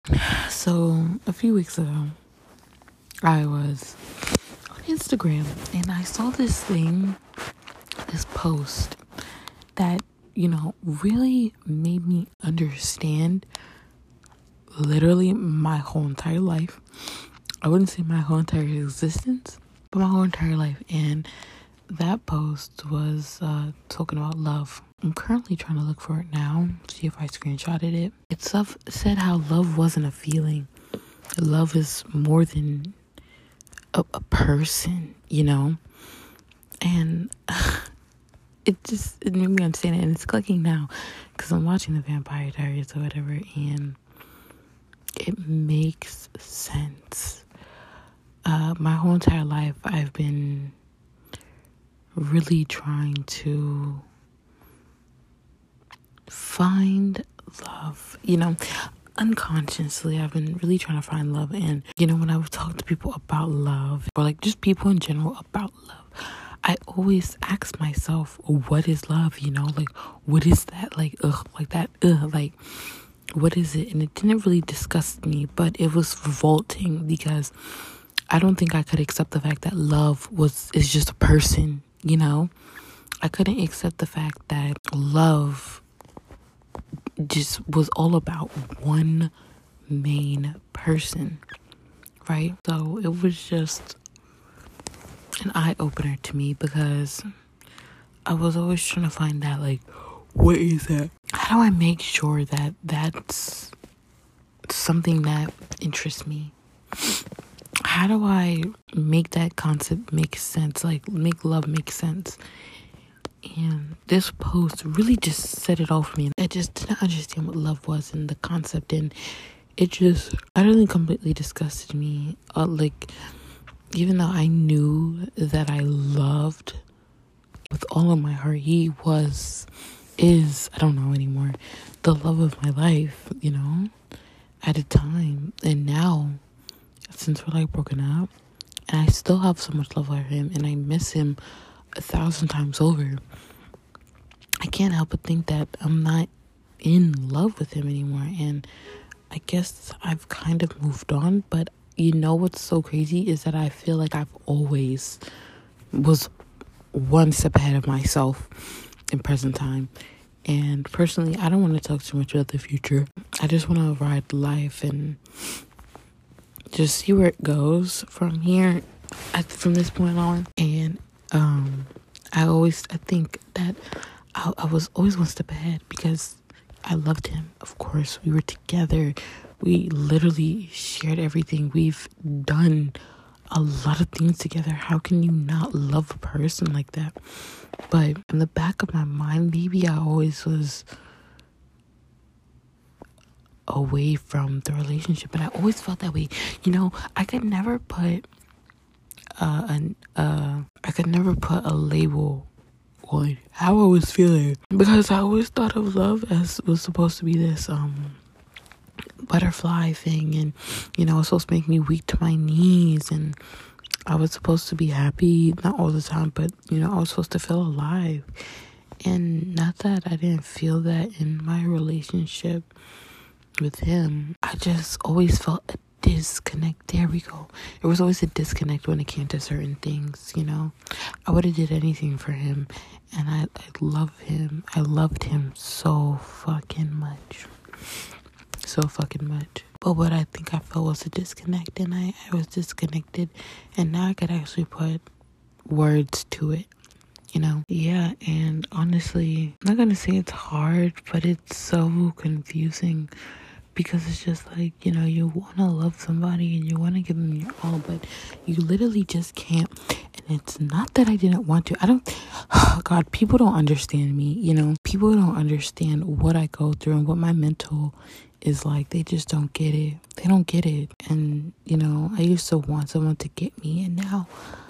So a few weeks ago, I was on Instagram and I saw this post that, really made me understand literally my whole entire life. I wouldn't say my whole entire existence, but my whole entire life. And that post was talking about love. I'm currently trying to look for it now, see if I screenshotted it. It said how love wasn't a feeling. Love is more than a person, And it made me understand it. And it's clicking now because I'm watching The Vampire Diaries or whatever. And it makes sense. My whole entire life, I've been really trying to find love, unconsciously. I've been really trying to find love. And, when I would talk to people about love, or like just people in general about love, I always ask myself, what is love? Like, what is that? Like, like, what is it? And it didn't really disgust me, but it was revolting because I don't think I could accept the fact that love is just a person, I couldn't accept the fact that love just was all about one main person, right? So it was just an eye-opener to me because I was always trying to find that, like, what is that? How do I make sure that that's something that interests me? How do I make that concept make sense? Like, make love make sense? And this post really just set it all for me. I just didn't understand what love was and the concept, and it just utterly completely disgusted me. Even though I knew that I loved with all of my heart, he is, I don't know anymore, the love of my life, at a time. And now, since we're like broken up, and I still have so much love for him, and I miss him 1,000 times over, I can't help but think that I'm not in love with him anymore. And I guess I've kind of moved on, but what's so crazy is that I feel like I've always was one step ahead of myself in present time. And personally, I don't want to talk too much about the future. I just want to ride life and just see where it goes from here, from this point on. And I think that I was always one step ahead because I loved him. Of course, we were together. We literally shared everything. We've done a lot of things together. How can you not love a person like that? But in the back of my mind, maybe I always was away from the relationship, but I always felt that way. I could never put a label on how I was feeling because I always thought of love as was supposed to be this butterfly thing, and it was supposed to make me weak to my knees, and I was supposed to be happy, not all the time, but I was supposed to feel alive. And not that I didn't feel that in my relationship with him, I just always felt a disconnect. There we go. There was always a disconnect when it came to certain things. I would have did anything for him, and I love him. I loved him so fucking much. But what I think I felt was a disconnect, and I was disconnected, and now I could actually put words to it, Yeah, and honestly, I'm not gonna say it's hard, but it's so confusing because it's just like, you want to love somebody and you want to give them your all, but you literally just can't. And it's not that I didn't want to. God, people don't understand me, People don't understand what I go through and what my mental is like. They just don't get it. They don't get it. And, I used to want someone to get me, and now,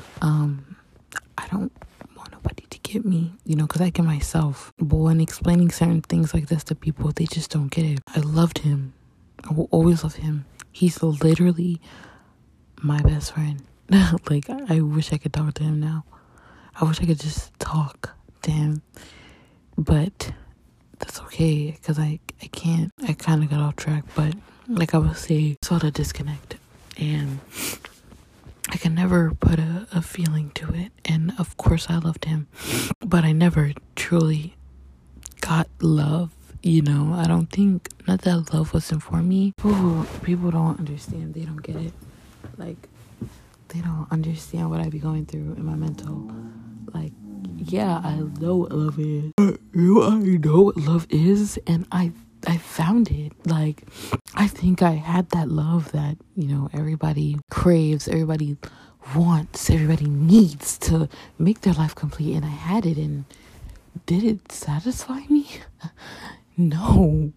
I don't want nobody to get me, because I get myself. But when explaining certain things like this to people, they just don't get it. I loved him. I will always love him. He's literally my best friend. Like, I wish I could talk to him now. I wish I could just talk to him. But that's okay, because I can't. I kind of got off track, but like I would say, sort of disconnect. And I can never put a feeling to it. And of course I loved him, but I never truly got love. I don't think, not that love wasn't for me. People don't understand. They don't get it. Like, they don't understand what I be going through in my mental. Like, yeah, I know what love is. I know what love is, and I found it. Like, I think I had that love that, everybody craves, everybody wants, everybody needs to make their life complete, and I had it. And did it satisfy me? No.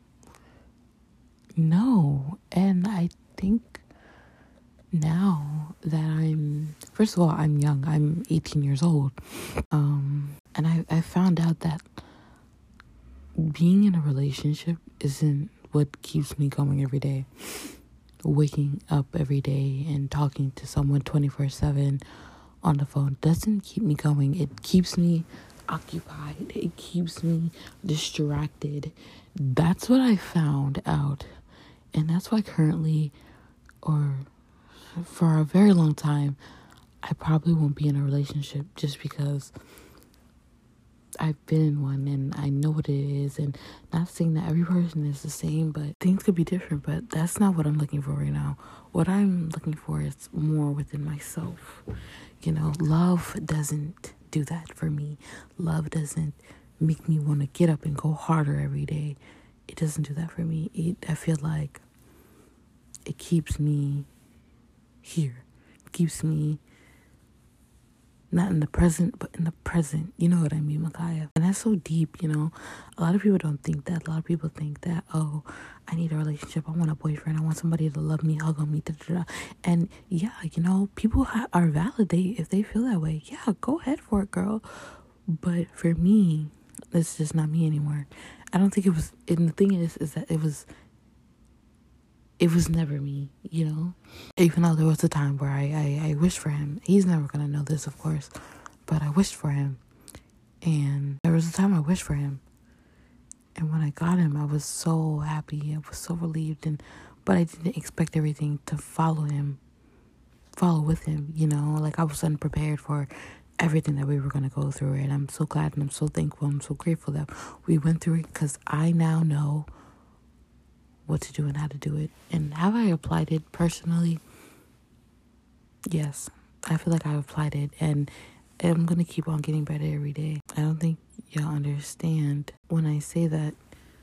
And I think now that first of all, I'm young. I'm 18 years old. And I found out that being in a relationship isn't what keeps me going every day. Waking up every day and talking to someone 24/7 on the phone doesn't keep me going. It keeps me occupied. It keeps me distracted. That's what I found out. And that's why currently, or for a very long time, I probably won't be in a relationship, just because I've been in one and I know what it is. And not saying that every person is the same, but things could be different. But that's not what I'm looking for right now. What I'm looking for is more within myself. Love doesn't do that for me. Love doesn't make me want to get up and go harder every day. It doesn't do that for me. I feel like it keeps me here. It keeps me not in the present, but in the present. You know what I mean, Micaiah? And that's so deep, A lot of people don't think that. A lot of people think that, oh, I need a relationship. I want a boyfriend. I want somebody to love me, hug on me, da-da-da. And yeah, people are valid. If they feel that way, yeah, go ahead for it, girl. But for me, it's just not me anymore. I don't think it was, and the thing is that it was never me, Even though there was a time where I wished for him. He's never gonna know this, of course, but I wished for him. And there was a time I wished for him. And when I got him, I was so happy. I was so relieved. But I didn't expect everything to follow with him, Like, I was unprepared for everything that we were going to go through. And I'm so glad and I'm so thankful. I'm so grateful that we went through it, because I now know what to do and how to do it. And have I applied it personally? Yes. I feel like I've applied it, and I'm going to keep on getting better every day. I don't think y'all understand when I say that,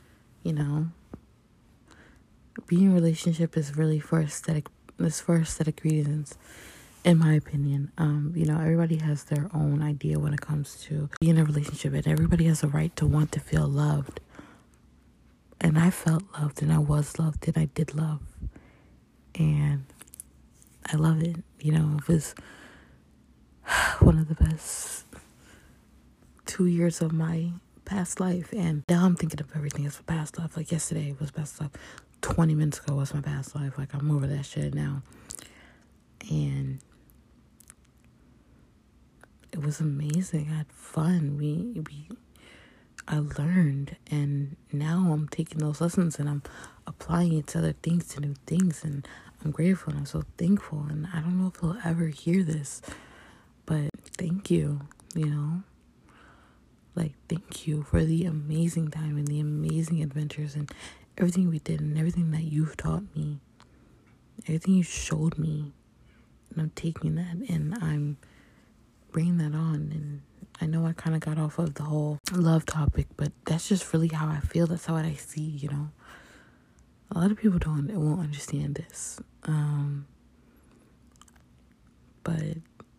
being in a relationship is really for aesthetic reasons, in my opinion. Everybody has their own idea when it comes to being in a relationship, and everybody has a right to want to feel loved. And I felt loved, and I was loved, and I did love. And I love it. It was one of the best 2 years of my past life. And now I'm thinking of everything as a past life. Like, yesterday was past life. 20 minutes ago was my past life. Like, I'm over that shit now. And it was amazing. I had fun. I learned, and now I'm taking those lessons and I'm applying it to other things, to new things, and I'm grateful and I'm so thankful. And I don't know if he'll ever hear this, but thank you, Like, thank you for the amazing time and the amazing adventures and everything we did and everything that you've taught me, everything you showed me. And I'm taking that and I'm bringing that on. And I know I kind of got off of the whole love topic, but that's just really how I feel. That's how I see, A lot of people won't understand this. But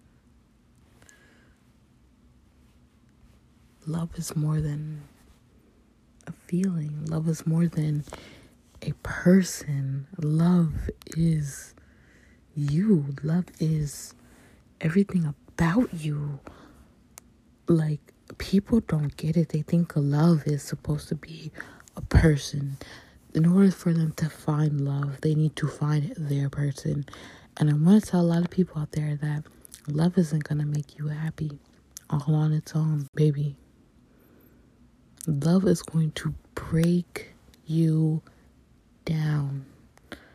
love is more than a feeling. Love is more than a person. Love is you. Love is everything about you. Like, people don't get it. They think love is supposed to be a person. In order for them to find love, they need to find their person. And I want to tell a lot of people out there that love isn't going to make you happy all on its own, baby. Love is going to break you down.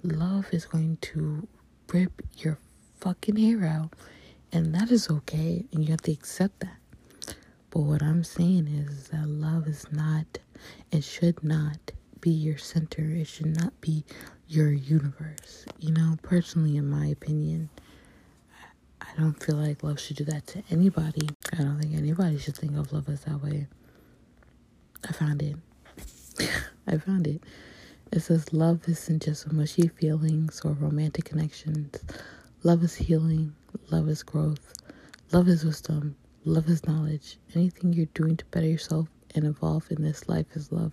love is going to rip your fucking hair out, and that is okay, and you have to accept that. But what I'm saying is that love is not, it should not be your center. It should not be your universe. Personally, in my opinion, I don't feel like love should do that to anybody. I don't think anybody should think of love as that way. I found it. I found it. It says love isn't just mushy feelings or romantic connections. Love is healing. Love is growth. Love is wisdom. Love is knowledge. Anything you're doing to better yourself and evolve in this life is love.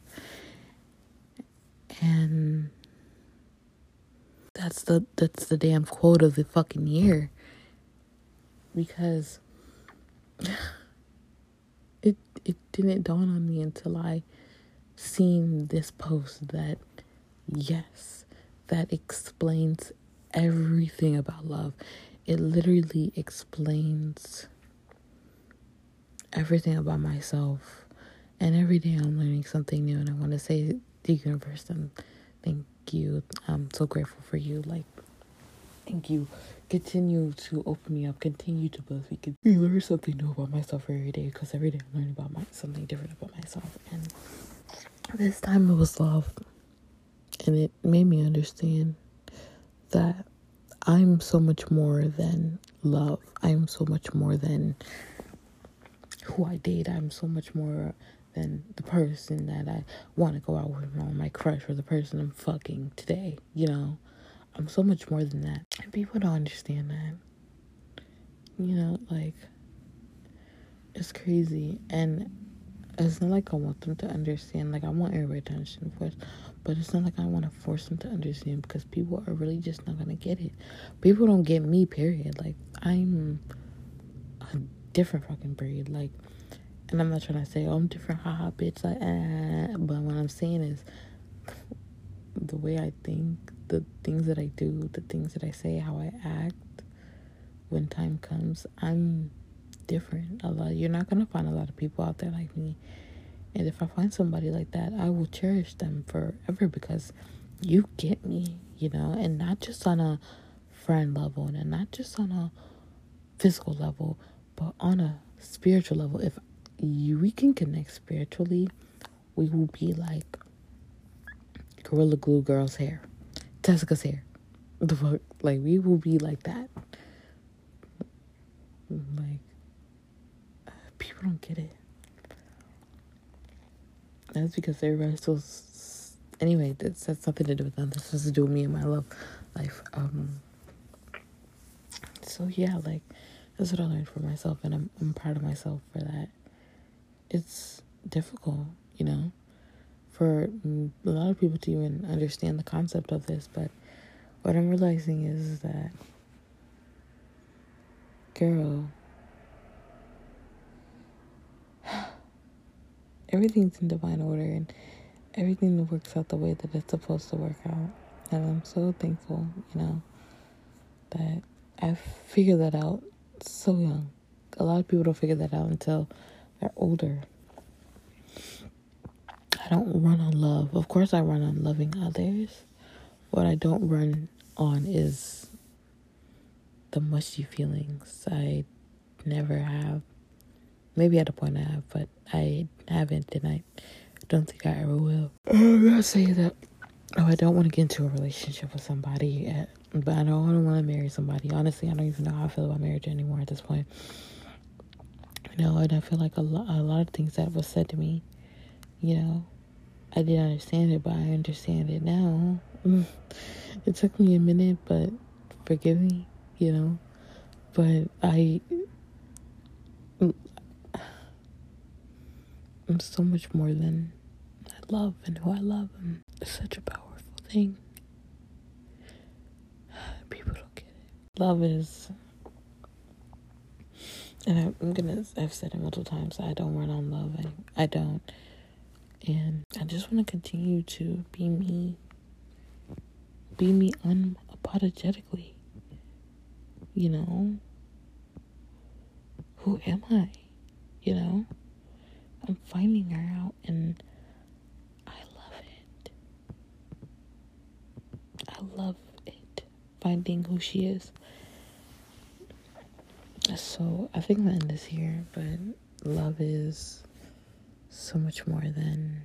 And that's the damn quote of the fucking year. Because it didn't dawn on me until I seen this post that, yes, that explains everything about love. It literally explains everything about myself. And every day I'm learning something new, and I want to say to the universe, thank you. I'm so grateful for you. Like, thank you. Continue to open me up. Continue to bless me. You learn something new about myself every day, because every day I'm learning about something different about myself. And this time it was love. And it made me understand that I'm so much more than love. I'm so much more than who I date. I'm so much more than the person that I want to go out with, or my crush, or the person I'm fucking today. I'm so much more than that. And people don't understand that. Like, it's crazy. And it's not like I want them to understand. Like, I want everybody to understand, of course. But it's not like I want to force them to understand, because people are really just not going to get it. People don't get me, period. Like, I'm a different fucking breed. Like, and I'm not trying to say, oh, I'm different, haha, bitch. Like, but what I'm saying is, the way I think, the things that I do, the things that I say, how I act, when time comes, I'm different. You're not gonna find a lot of people out there like me. And if I find somebody like that, I will cherish them forever, because you get me, and not just on a friend level, and not just on a physical level, but on a spiritual level. If we can connect spiritually, we will be like Gorilla Glue Girl's hair, Tessica's hair. The fuck, like, we will be like that. Like, people don't get it. That's because everybody's so. Anyway, that's nothing to do with them. This has to do with me and my love life. So yeah, like, that's what I learned for myself, and I'm proud of myself for that. It's difficult, for a lot of people to even understand the concept of this, but what I'm realizing is that, girl, everything's in divine order, and everything works out the way that it's supposed to work out. And I'm so thankful, that I figured that out so young. A lot of people don't figure that out until they're older. I don't run on love. Of course I run on loving others. What I don't run on is the mushy feelings. I never have. Maybe at a point I have, but I haven't, and I don't think I ever will. I'm not saying that, I don't want to get into a relationship with somebody, but I don't want to marry somebody. Honestly, I don't even know how I feel about marriage anymore at this point. And I feel like a lot of things that was said to me, I didn't understand it, but I understand it now. It took me a minute, but forgive me, but I'm so much more than I love and who I love. And it's such a powerful thing. People don't get it. Love is, and I've said it multiple times, I don't run on love. I don't. And I just want to continue to be me. Be me unapologetically. Who am I? I'm finding her out, and I love it. I love it. Finding who she is. So I think I'm gonna end this here, but love is so much more than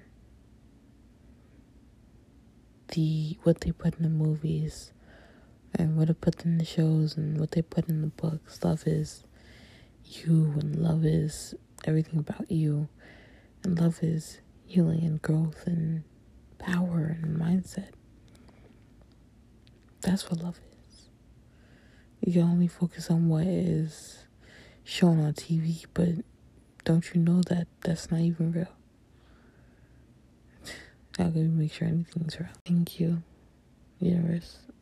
what they put in the movies and what they put in the shows and what they put in the books. Love is you, and love is everything about you, and love is healing and growth and power and mindset. That's what love is. You only focus on what is shown on TV, but don't you know that that's not even real? I gotta make sure anything's real. Thank you, universe.